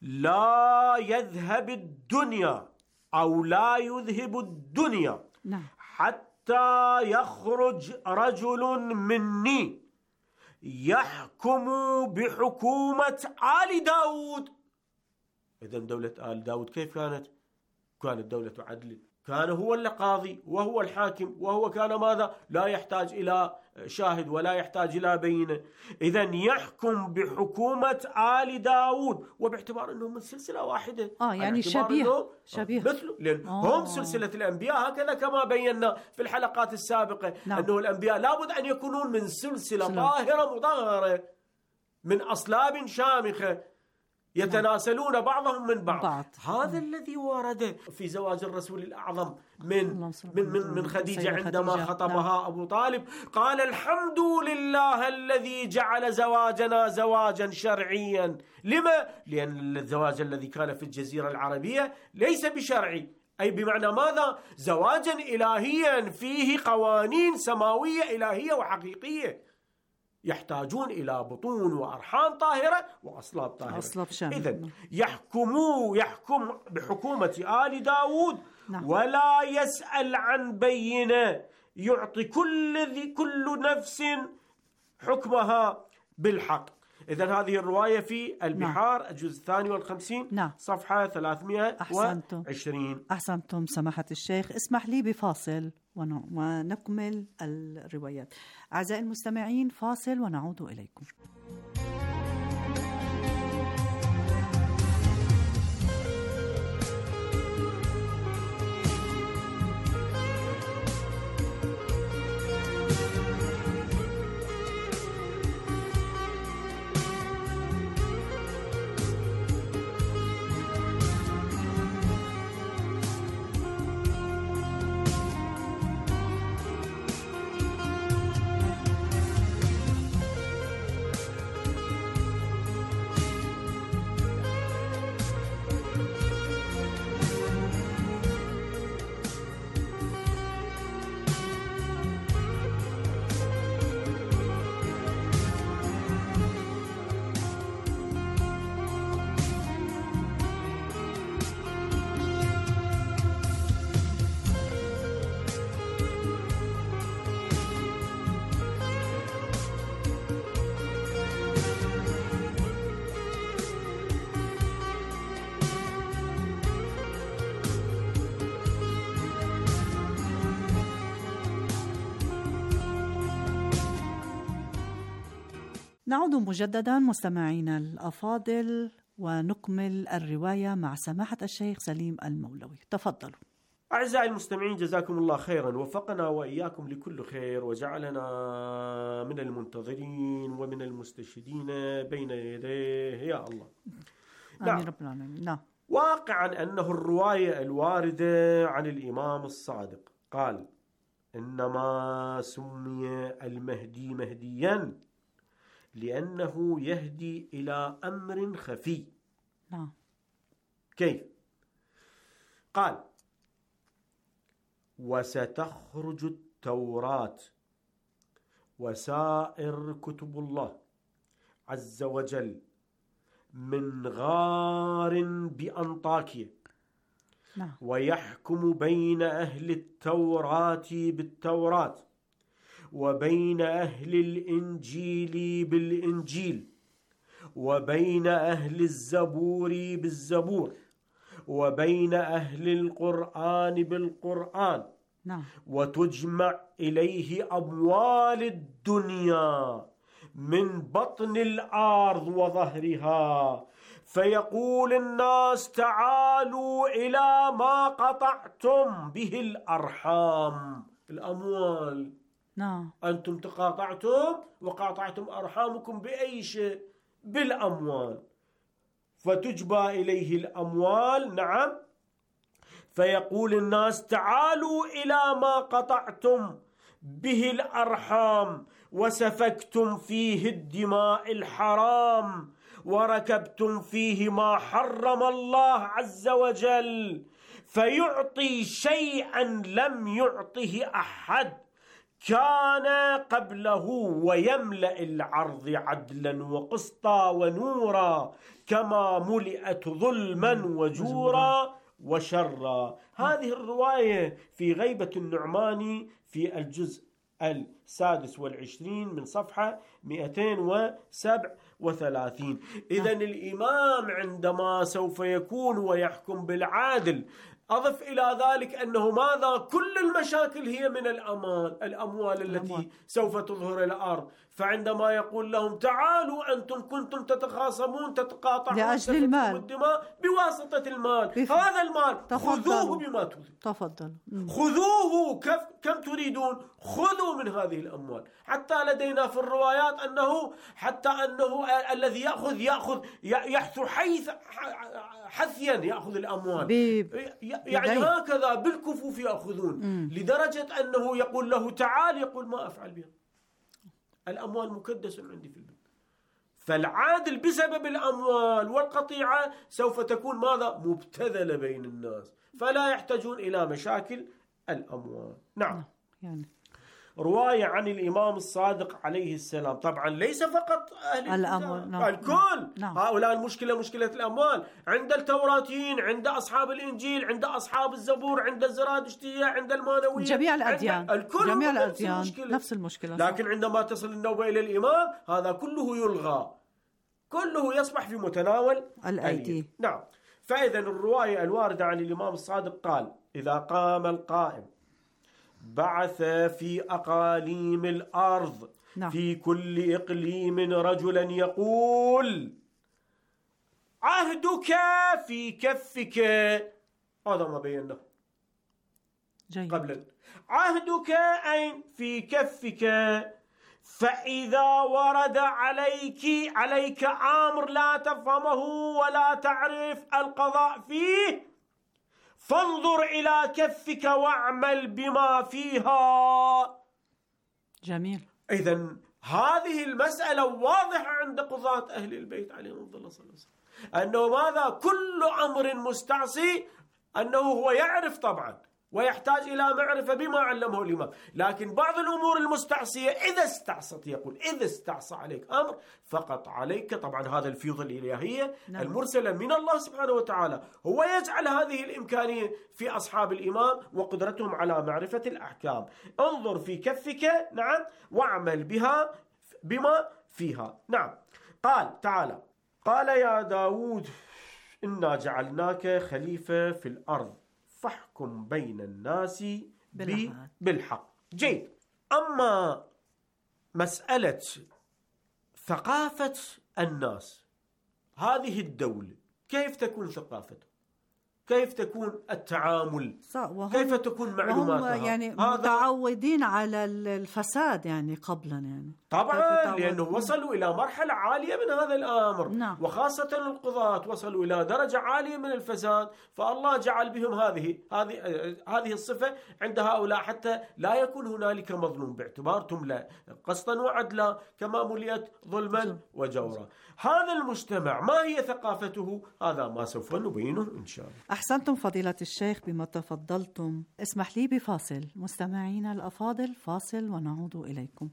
لا يذهب الدنيا أو لا يذهب الدنيا نعم. حتى يخرج رجل مني يحكم بحكومة آل داود. إذن دولة آل داود كيف كانت؟ كانت دولة عدل، كان هو القاضي وهو الحاكم، وهو كان ماذا؟ لا يحتاج إلى شاهد ولا يحتاج إلى بينة. إذن يحكم بحكومة آل داود، وباعتبار أنهم من سلسلة واحدة آه يعني شبيه شبيه مثله، لأن آه. هم سلسلة الأنبياء هكذا كما بينا في الحلقات السابقة نعم. أنه الأنبياء لابد أن يكونون من سلسلة طاهرة مطهرة من أصلاب شامخة يتناسلون بعضهم من بعض. بعض. هذا الذي ورد في زواج الرسول الأعظم من من من, من خديجة عندما خطبها أبو طالب، قال الحمد لله الذي جعل زواجنا زواجا شرعيا. لما؟ لأن الزواج الذي كان في الجزيرة العربية ليس بشرعي، أي بمعنى ماذا؟ زواجا إلهيا فيه قوانين سماوية إلهية وحقيقية، يحتاجون إلى بطون وأرحام طاهرة وأصلاب طاهرة. إذن يحكموا يحكم بحكومة آل داود نعم. ولا يسأل عن بينة، يعطي كل ذي كل نفس حكمها بالحق. إذن هذه الرواية في البحار نعم. الجزء الثاني والخمسين نعم. صفحة ثلاثمائة وعشرين. أحسنتم سماحة الشيخ. اسمح لي بفاصل ونكمل الروايات. أعزائي المستمعين فاصل ونعود إليكم. نعود مجددا مستمعينا الأفاضل ونكمل الرواية مع سماحة الشيخ سليم المولوي. تفضلوا. أعزائي المستمعين، جزاكم الله خيرا، وفقنا وإياكم لكل خير، وجعلنا من المنتظرين ومن المستشهدين بين يديه يا الله. آمين نعم. رب العالمين. نعم. واقعا أنه الرواية الواردة عن الإمام الصادق قال: إنما سمي المهدي مهديا لأنه يهدي إلى أمر خفي. نعم. كيف؟ قال: وستخرج التوراة وسائر كتب الله عز وجل من غار بأنطاكيا، نعم. ويحكم بين أهل التوراة بالتوراة وبين أهل الإنجيل بالإنجيل وبين أهل الزبور بالزبور وبين أهل القرآن بالقرآن. نعم. وتجمع إليه أموال الدنيا من بطن الأرض وظهرها، فيقول الناس: تعالوا إلى ما قطعتم به الأرحام. الأموال. نعم. أنتم تقاطعتم وقاطعتم أرحامكم بأي شيء؟ بالأموال. فتجبى إليه الأموال. نعم. فيقول الناس: تعالوا إلى ما قطعتم به الأرحام وسفكتم فيه الدماء الحرام وركبتم فيه ما حرم الله عز وجل، فيعطي شيئا لم يعطه أحد كان قبله، ويملأ العرض عدلا وقسطا ونورا كما ملئت ظلما وجورا وشرا. هذه الرواية في غيبة النعماني في الجزء السادس والعشرين من صفحة مئتين وسبعة وثلاثين. إذن الإمام عندما سوف يكون ويحكم بالعادل، أضف إلى ذلك أنه ماذا؟ كل المشاكل هي من الأموال الأموال التي الأموال. سوف تظهر الأرض. فعندما يقول لهم: تعالوا أنتم كنتم تتخاصمون تتقاطعون لأجل المال الدماء بواسطة المال، بف... هذا المال خذوه بما تريدون. تفضل. خذوه كف... كم تريدون، خذوا من هذه الأموال. حتى لدينا في الروايات أنه حتى أنه الذي يأخذ يأخذ يحث حيث حثيا يأخذ الأموال، ب... يعني هكذا بالكفوف يأخذون. مم. لدرجة أنه يقول له: تعال، يقول: ما أفعل بها، الأموال مكدسة عندي في البيت. فالعادل بسبب الأموال والقطيعة سوف تكون ماذا؟ مبتذلة بين الناس، فلا يحتاجون إلى مشاكل الأموال. نعم. يعني رواية عن الإمام الصادق عليه السلام، طبعا ليس فقط أهل الأموال، نعم. الكل. نعم. هؤلاء المشكلة مشكلة الأموال عند التوراتيين، عند أصحاب الإنجيل، عند أصحاب الزبور، عند الزرادشتية، عند المانوية، جميع الأديان، الكل جميع الأديان نفس المشكلة. نفس المشكلة. لكن عندما تصل النوبة إلى الإمام هذا كله يلغى، كله يصبح في متناول الأيدي. نعم. فإذا الرواية الواردة عن الإمام الصادق قال: إذا قام القائم بعث في أقاليم الأرض، نعم. في كل إقليم رجلا يقول: عهدك في كفك. هذا ما بيناه قبل. عهدك أين؟ في كفك. فإذا ورد عليك عليك أمر لا تفهمه ولا تعرف القضاء فيه، فانظر إلى كفك واعمل بما فيها. جميل. إذن هذه المسألة واضحة عند قضاة أهل البيت عليهم الصلاة والسلام، أنه ماذا؟ كل أمر مستعصي أنه هو يعرف طبعا ويحتاج إلى معرفة بما علمه الإمام، لكن بعض الأمور المستعصية إذا استعصت، يقول إذا استعصى عليك أمر فقط عليك، طبعا هذا الفيض الإلهية نعم. المرسلة من الله سبحانه وتعالى، هو يجعل هذه الإمكانية في أصحاب الإمام وقدرتهم على معرفة الأحكام. انظر في كفك، نعم، واعمل بها بما فيها. نعم. قال تعالى: قال يا داود إنا جعلناك خليفة في الأرض فاحكم بين الناس بالحق. جيد. أما مسألة ثقافة الناس، هذه الدولة كيف تكون ثقافته؟ كيف تكون التعامل؟ كيف تكون معلوماتها؟ يعني متعودين على الفساد يعني قبلا يعني طبعا، لأنه وصلوا إلى مرحلة عالية من هذا الأمر. نعم. وخاصة القضاة وصلوا إلى درجة عالية من الفساد، فالله جعل بهم هذه هذه هذه الصفة عند هؤلاء حتى لا يكون هنالك مظلوم، باعتبار تملأ قسطا وعدلا كما ملئت ظلما وجورا. هذا المجتمع ما هي ثقافته؟ هذا ما سوف نبينه إن شاء الله. أحسنتم فضيلة الشيخ بما تفضلتم. اسمح لي بفاصل مستمعينا الأفاضل، فاصل ونعود إليكم.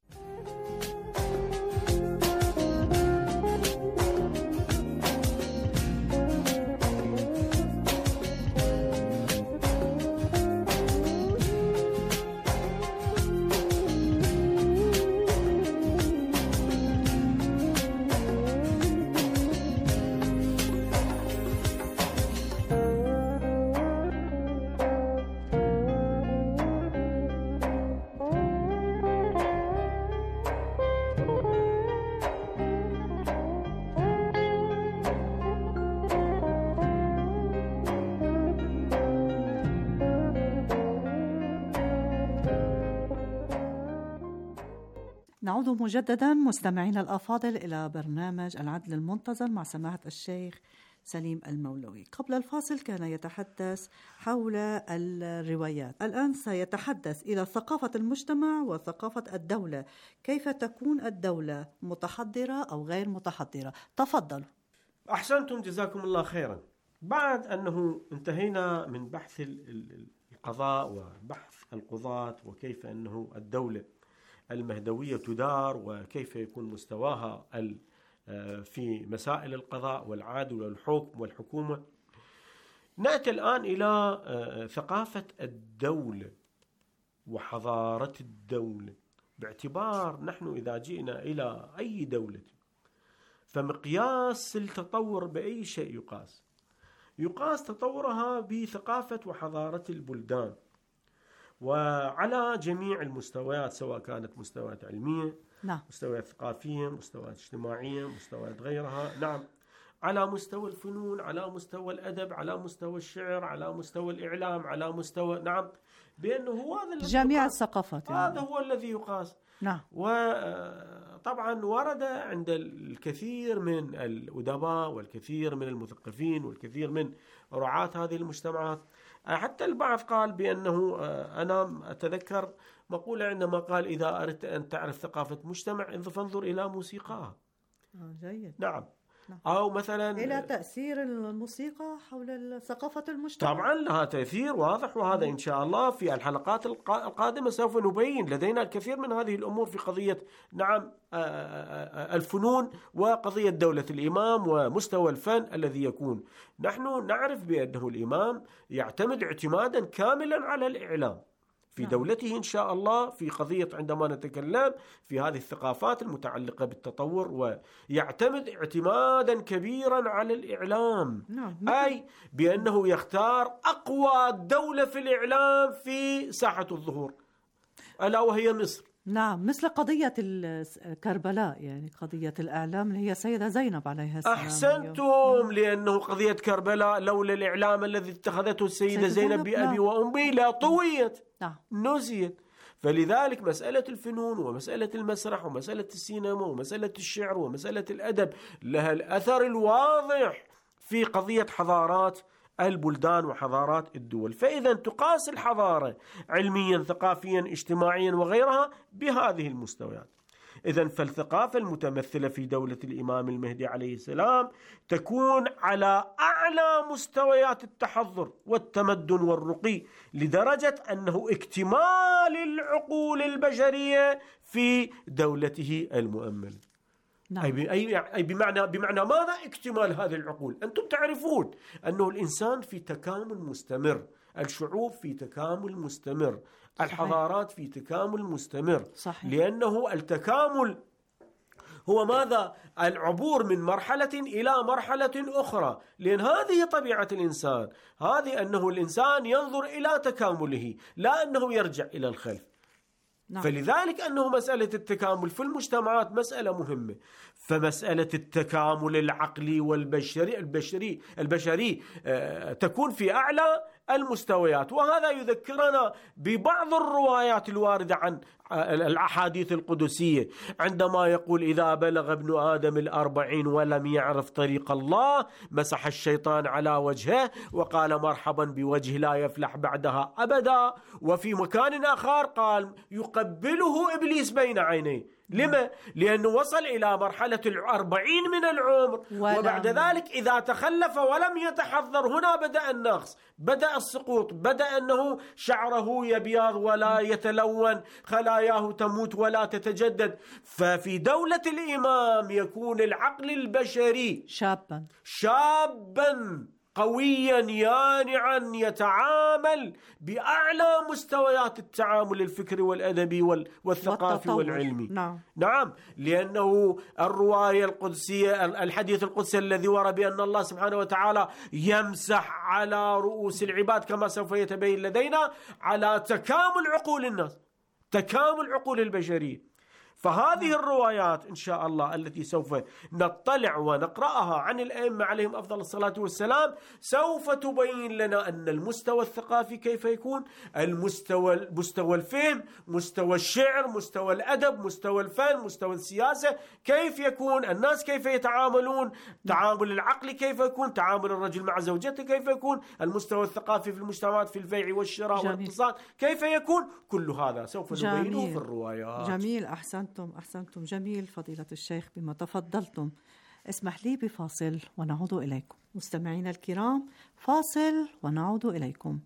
نعود مجددا مستمعينا الأفاضل إلى برنامج العدل المنتظر مع سماحة الشيخ سليم المولوي. قبل الفاصل كان يتحدث حول الروايات، الآن سيتحدث إلى ثقافة المجتمع وثقافة الدولة، كيف تكون الدولة متحضرة أو غير متحضرة. تفضل. أحسنتم جزاكم الله خيرا. بعد أنه انتهينا من بحث القضاء وبحث القضاة وكيف أنه الدولة المهدوية تدار وكيف يكون مستواها في مسائل القضاء والعدل والحكم والحكومة، نأتي الآن إلى ثقافة الدولة وحضارة الدولة، باعتبار نحن إذا جئنا إلى أي دولة فمقياس التطور بأي شيء يقاس يقاس تطورها بثقافة وحضارة البلدان، وعلى جميع المستويات، سواء كانت مستويات علمية، نعم. مستويات ثقافية، مستويات اجتماعية، مستويات غيرها، نعم، على مستوى الفنون، على مستوى الأدب، على مستوى الشعر، على مستوى الإعلام، على مستوى، نعم، بأنه هو هذا جميع الثقافات يعني. هذا هو الذي يقاس. نعم. وطبعا ورد عند الكثير من الأدباء والكثير من المثقفين والكثير من رعاة هذه المجتمعات، حتى البعض قال بأنه، أنا أتذكر مقولة عندما قال: إذا أردت أن تعرف ثقافة مجتمع فانظر إلى موسيقاها. جيد. نعم. أو مثلا إلى تأثير الموسيقى حول ثقافة المجتمع. طبعا لها تأثير واضح، وهذا إن شاء الله في الحلقات القادمة سوف نبين. لدينا الكثير من هذه الأمور في قضية، نعم، الفنون وقضية دولة الإمام ومستوى الفن الذي يكون. نحن نعرف بأنه الإمام يعتمد اعتمادا كاملا على الإعلام في دولته إن شاء الله، في قضية عندما نتكلم في هذه الثقافات المتعلقة بالتطور، ويعتمد اعتمادا كبيرا على الإعلام. نعم. أي بأنه يختار أقوى دولة في الإعلام في ساحة الظهور، ألا وهي مصر. نعم، مثل قضية كربلاء، يعني قضية الإعلام اللي هي سيدة زينب عليها السلام. أحسنتم، لأنه قضية كربلاء لولا الإعلام الذي اتخذته السيدة زينب بأبي وأمي لا طويت، نعم، نسيت. فلذلك مسألة الفنون ومسألة المسرح ومسألة السينما ومسألة الشعر ومسألة الأدب لها الأثر الواضح في قضية حضارات البلدان وحضارات الدول. فإذا تقاس الحضارة علميا، ثقافيا، اجتماعيا وغيرها بهذه المستويات. إذن فالثقافة المتمثلة في دولة الإمام المهدي عليه السلام تكون على أعلى مستويات التحضر والتمدن والرقي، لدرجة أنه اكتمال العقول البشرية في دولته المؤمنة. نعم. أي أي بمعنى بمعنى ماذا اكتمال هذه العقول؟ أنتم تعرفون أنه الإنسان في تكامل مستمر، الشعوب في تكامل مستمر، الحضارات في تكامل مستمر. صحيح. لأنه التكامل هو ماذا؟ العبور من مرحلة إلى مرحلة أخرى، لأن هذه طبيعة الإنسان، هذه أنه الإنسان ينظر إلى تكامله لا أنه يرجع إلى الخلف. نعم. فلذلك أنه مسألة التكامل في المجتمعات مسألة مهمة. فمسألة التكامل العقلي والبشري البشري البشري آه تكون في أعلى المستويات. وهذا يذكرنا ببعض الروايات الواردة عن الأحاديث القدسية عندما يقول إذا بلغ ابن آدم الأربعين ولم يعرف طريق الله مسح الشيطان على وجهه وقال مرحبا بوجه لا يفلح بعدها أبدا. وفي مكان آخر قال يقبله إبليس بين عينيه. لما؟ لأنه وصل إلى مرحلة الأربعين من العمر وبعد ذلك إذا تخلف ولم يتحضر هنا بدأ النقص، بدأ السقوط، بدأ أنه شعره يبيض ولا يتلون، خلاياه تموت ولا تتجدد. ففي دولة الإمام يكون العقل البشري شابا شابا قويا يانعا يتعامل بأعلى مستويات التعامل الفكري والأدبي والثقافي والعلمي. نعم. نعم، لأنه الرواية القدسية الحديث القدسي الذي ورد بأن الله سبحانه وتعالى يمسح على رؤوس العباد كما سوف يتبين لدينا على تكامل عقول الناس، تكامل عقول البشرية. فهذه الروايات إن شاء الله التي سوف نطلع ونقرأها عن الأئمة عليهم أفضل الصلاة والسلام سوف تبين لنا أن المستوى الثقافي كيف يكون، المستوى مستوى الفهم، مستوى الشعر، مستوى الأدب، مستوى الفن، مستوى السياسة كيف يكون، الناس كيف يتعاملون، تعامل العقل كيف يكون، تعامل الرجل مع زوجته كيف يكون، المستوى الثقافي في المجتمعات في البيع والشراء والاقتصاد كيف يكون. كل هذا سوف نبينه في الروايات. جميل، أحسن أحسنتم أحسنتم جميل فضيلة الشيخ بما تفضلتم. اسمح لي بفاصل ونعود إليكم. مستمعينا الكرام، فاصل ونعود إليكم.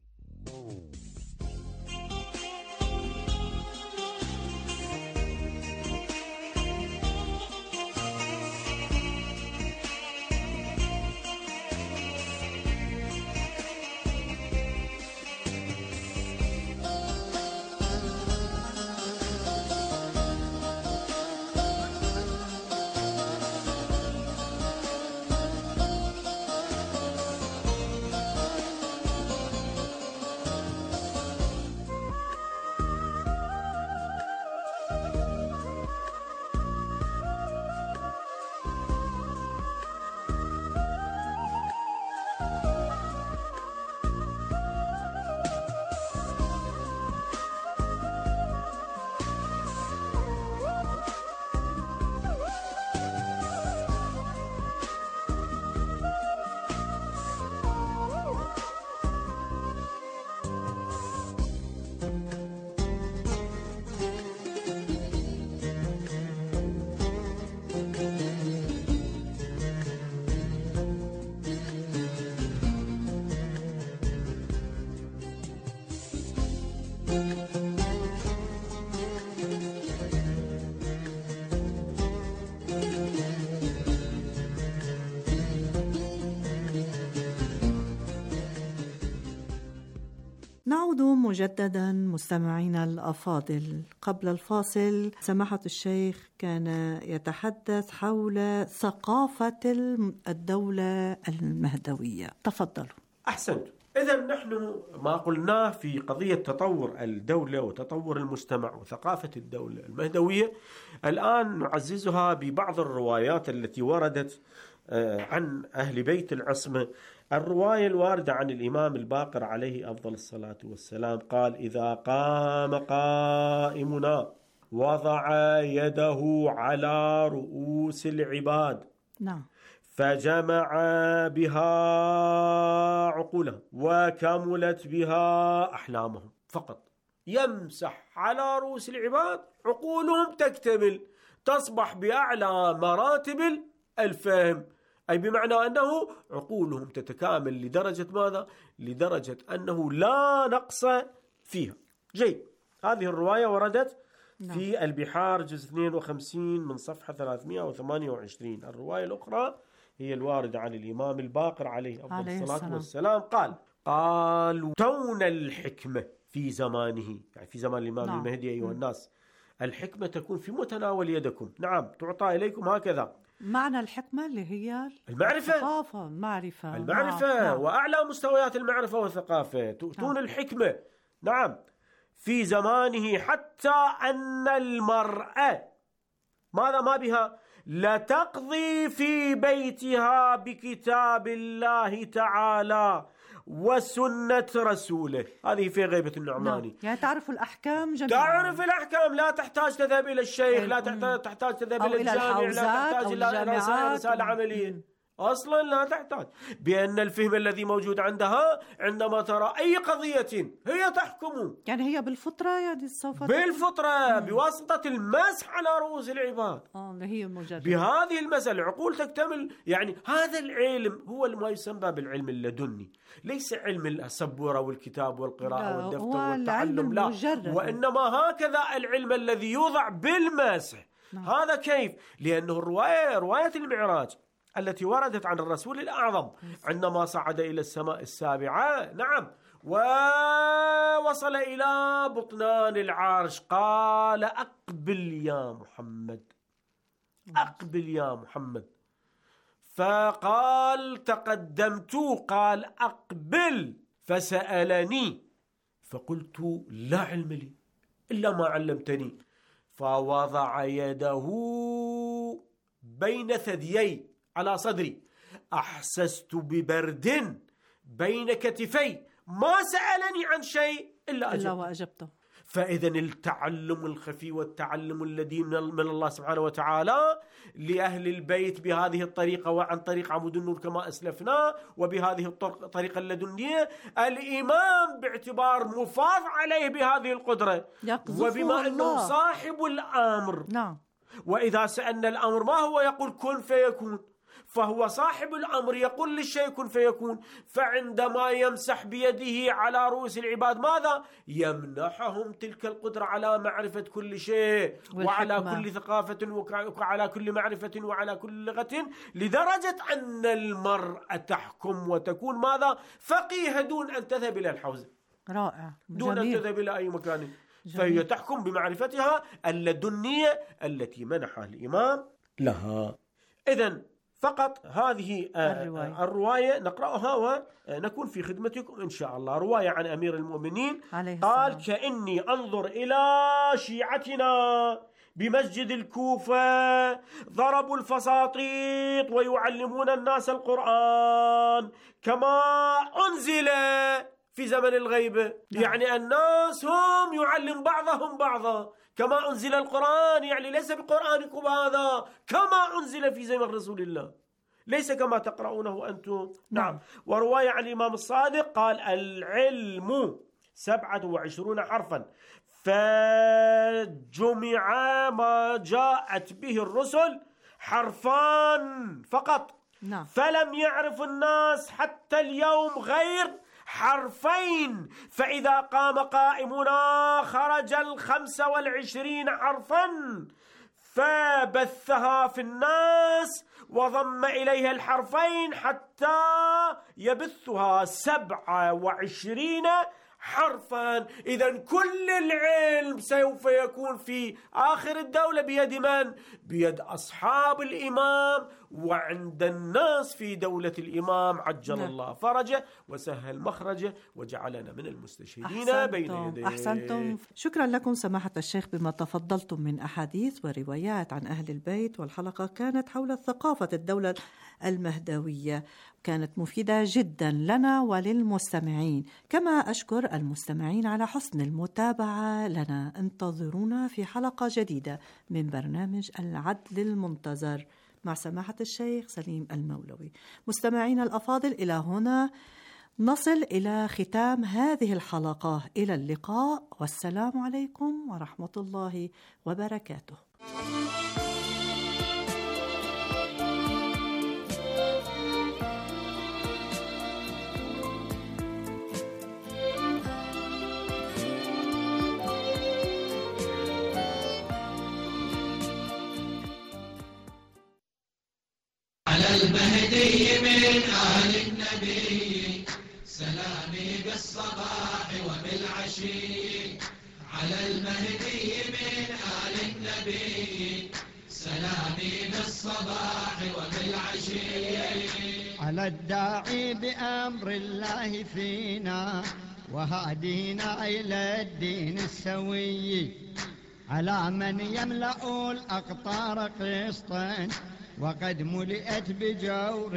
نعود مجددا مستمعينا الأفاضل. قبل الفاصل سماحة الشيخ كان يتحدث حول ثقافة الدولة المهدوية. تفضلوا. أحسنت. إذن نحن ما قلناه في قضية تطور الدولة وتطور المجتمع وثقافة الدولة المهدوية الآن نعززها ببعض الروايات التي وردت عن أهل بيت العصمة. الرواية الواردة عن الإمام الباقر عليه أفضل الصلاة والسلام قال: إذا قام قائمنا وضع يده على رؤوس العباد نعم فجمع بها عقولهم وكملت بها أحلامهم. فقط يمسح على رؤوس العباد، عقولهم تكتمل، تصبح بأعلى مراتب الفهم، أي بمعنى أنه عقولهم تتكامل لدرجة ماذا؟ لدرجة أنه لا نقص فيها. جيد. هذه الرواية وردت نعم. في البحار جزء اثنين وخمسين من صفحة ثلاثمائة وثمانية وعشرين. الرواية الأخرى هي الواردة عن الإمام الباقر عليه أفضل الصلاة والسلام قال: قالوا تون الحكمة في زمانه، يعني في زمان الإمام نعم. المهدي أيها الناس، الحكمة تكون في متناول يدكم، نعم تعطى إليكم هكذا. معنى الحكمة اللي هي المعرفة، الثقافة، المعرفة المعرفة نعم. وأعلى مستويات المعرفة والثقافة تؤتون نعم. الحكمة. نعم. في زمانه حتى أن المرأة ماذا ما بها لتقضي في بيتها بكتاب الله تعالى وسنة رسوله. هذه في غيبة النعماني. نعم. يعني تعرف الأحكام جميعا. تعرف الأحكام، لا تحتاج تذهب إلى الشيخ، لا تحتاج تذهب إلى الجامع، لا تحتاج إلى رسالة عملية، أصلا لا تحتاج. بأن الفهم الذي موجود عندها عندما ترى أي قضية هي تحكم، يعني هي بالفطرة، يعني سوف بالفطرة مم. بواسطة المسح على رؤوس العباد. آه هي مجرد بهذه المسألة العقول تكتمل. يعني هذا العلم هو ما يسمى بالعلم اللدني، ليس علم السبورة والكتاب والقراءة والدفتر والتعلم، لا، وإنما هكذا العلم الذي يوضع بالمسح. نعم. هذا كيف؟ لأنه الرواية رواية المعراج التي وردت عن الرسول الأعظم عندما صعد إلى السماء السابعة، نعم، ووصل إلى بطنان العرش، قال أقبل يا محمد، أقبل يا محمد، فقال تقدمت، قال أقبل، فسألني فقلت لا علم لي إلا ما علمتني، فوضع يده بين ثديي على صدري، أحسست ببرد بين كتفي، ما سألني عن شيء إلا أجبته, وأجبته. فإذا التعلم الخفي والتعلم الذي من الله سبحانه وتعالى لأهل البيت بهذه الطريقة وعن طريق عمود النور كما أسلفنا، وبهذه الطريقة اللدنية، الإمام باعتبار مفاض عليه بهذه القدرة، وبما أنه صاحب الأمر، نعم، وإذا سألنا الأمر ما هو يقول كن فيكون، فهو صاحب الأمر يقول للشيء كن فيكون. فعندما يمسح بيده على رؤوس العباد ماذا؟ يمنحهم تلك القدرة على معرفة كل شيء وعلى كل ثقافة وعلى كل معرفة وعلى كل لغة، لدرجة أن المرأة تحكم وتكون ماذا؟ فقيهة دون أن تذهب إلى الحوزة، رائع، دون أن تذهب إلى أي مكان، فهي تحكم بمعرفتها اللدنية التي منحها الإمام لها. إذن فقط هذه الرواية. الرواية نقرأها ونكون في خدمتكم إن شاء الله. رواية عن أمير المؤمنين قال كأني أنظر إلى شيعتنا بمسجد الكوفة ضربوا الفساطيط ويعلمون الناس القرآن كما أنزل في زمن الغيبة. نعم. يعني الناس هم يعلم بعضهم بعضا كما أنزل القرآن، يعني ليس بقرآنكم هذا، كما أنزل في زمن رسول الله، ليس كما تقرؤونه أنتم. نعم. ورواية عن الإمام الصادق قال العلم سبعة وعشرون حرفا، فجمع ما جاءت به الرسل حرفان فقط. نعم. فلم يعرف الناس حتى اليوم غير حرفين، فإذا قام قائمنا خرج الخمسة والعشرين حرفا فبثها في الناس وضم إليها الحرفين حتى يبثها سبعة وعشرين حرفا. إذن كل العلم سوف يكون في آخر الدولة بيد من؟ بيد أصحاب الإمام، وعند الناس في دولة الإمام عجل نعم. الله فرجه وسهل مخرجه وجعلنا من المستشهدين أحسنتم. بين يديه. أحسنتم. شكرا لكم سماحة الشيخ بما تفضلتم من أحاديث وروايات عن أهل البيت، والحلقة كانت حول ثقافة الدولة المهدوية، كانت مفيدة جدا لنا وللمستمعين. كما أشكر المستمعين على حسن المتابعة لنا. انتظرونا في حلقة جديدة من برنامج العدل المنتظر مع سماحة الشيخ سليم المولوي. مستمعين الأفاضل، إلى هنا نصل إلى ختام هذه الحلقة. إلى اللقاء، والسلام عليكم ورحمة الله وبركاته. على المهدي من آل النبي سلامي بالصباح وبالعشي، على المهدي من آل النبي سلامي بالصباح وبالعشي، على الداعي بأمر الله فينا وهادينا إلى الدين السوي، على من يملأ الأقطار قسطا وقد ملئت بجور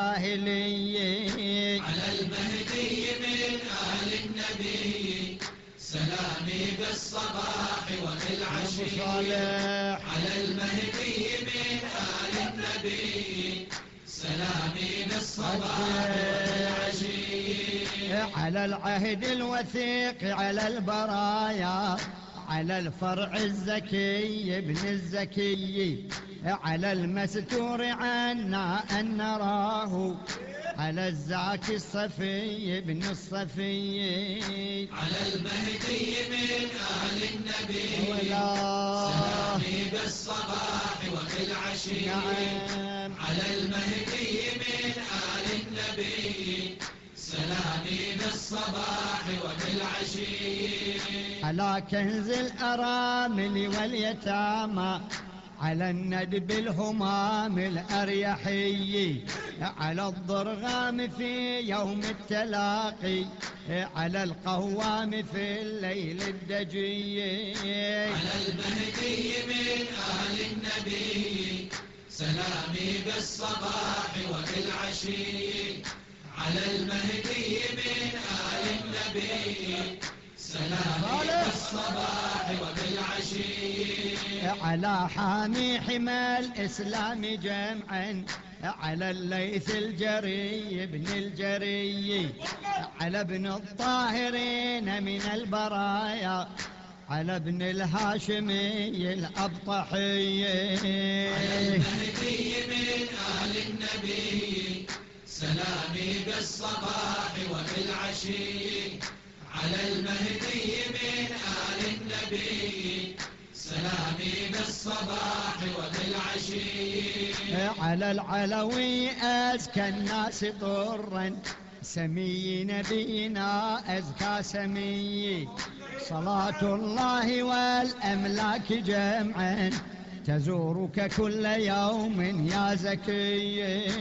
الجاهلية. على المهدي من آل النبي سلامي بالصباح وبالعشي، على المهدي من آل النبي سلامي بالصباح وبالعشي، على العهد الوثيق على البرايا، على الفرع الزكي ابن الزكي، على المستور عنا أن نراه، على الزاكي الصفي ابن الصفي، على المهدي من آل النبي سلامي بالصباح وبالعشي، نعم. على المهدي من آل النبي سلامي بالصباح وبالعشي، على كنز الأرامل واليتامى، على الندب الهمام الأريحي، على الضرغام في يوم التلاقي، على القوام في الليل الدجي، على المهدي من آل النبي سلامي بالصباح وبالعشي، على المهدي من آل النبي سلامي بالصباح وبالعشي، على حامي حمى الإسلام جمعا، على الليث الجري ابن الجري، على ابن الطاهرين من البرايا، على ابن الهاشمي الأبطحي، على المهدي من آل النبي سلامي بالصباح وبالعشي، على المهدي من آل النبي سلامي بالصباح وبالعشي، على العلوي أزكى الناس طرا، سمي نبينا أزكى سمي، صلاة الله والأملاك جمعا تزورك كل يوم يا زكي،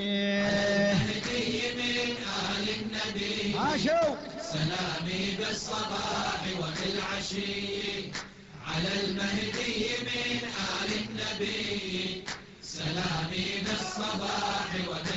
المهدي من آل النبي سلامي بالصباح وبالعشي، على المهدي من آل النبي سلامي بالصباح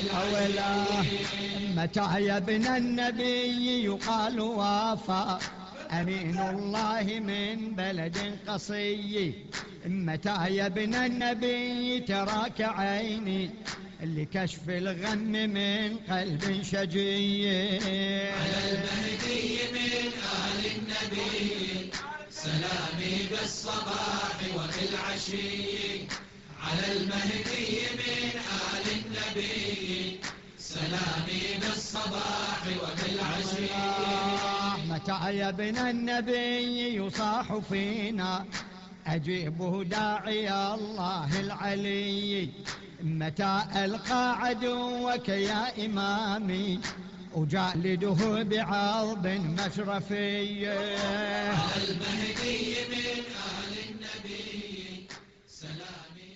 وبالعشي، متى يا ابن النبي يقال وافى أمين الله من بلد قصي، متى يا ابن النبي تراك عيني لكشف الغم من قلب شجي، على المهدي من آل النبي سلامي بالصباح وبالعشي، على المهدي من آل النبي سلامي بالصباح وبالعشي، متى يا ابن النبي يصاح فينا أجيبه داعي الله العلي، متى ألقى عدوك يا إمامي أجالده بعرض مشرفي، على المهدي من آل النبي سلامي.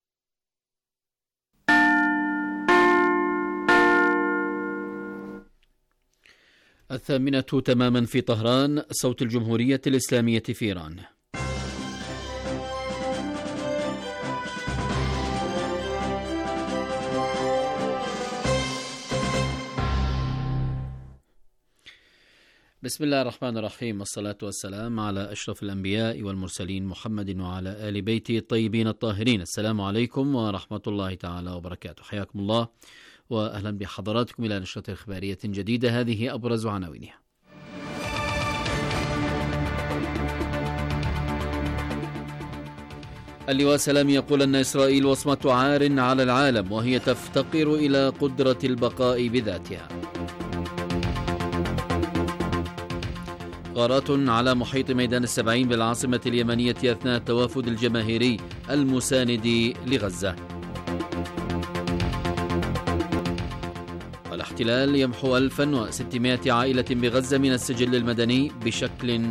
الثامنة تماما في طهران، صوت الجمهورية الإسلامية في إيران. بسم الله الرحمن الرحيم، والصلاة والسلام على أشرف الأنبياء والمرسلين محمد وعلى آل بيته الطيبين الطاهرين. السلام عليكم ورحمة الله تعالى وبركاته، حياكم الله وأهلا بحضراتكم إلى نشرة إخبارية جديدة. هذه أبرز عناوينها. اللواء سلامي يقول أن إسرائيل وصمة عار على العالم وهي تفتقر إلى قدرة البقاء بذاتها. غارات على محيط ميدان السبعين بالعاصمة اليمنية أثناء التوافد الجماهيري المساند لغزة. الاحتلال يمحو ألف وستمائة عائلة بغزة من السجل المدني بشكل